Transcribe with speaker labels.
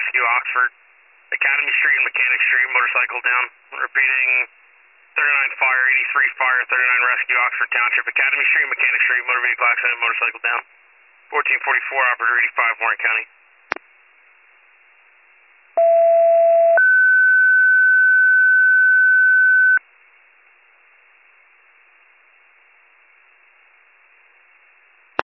Speaker 1: Rescue, Oxford. Academy Street and Mechanic Street, motorcycle down. Repeating, 39 fire, 83 fire, 39 rescue, Oxford Township. Academy Street, Mechanic Street, motor vehicle accident, motorcycle down. 1444, operator 85, Warren County.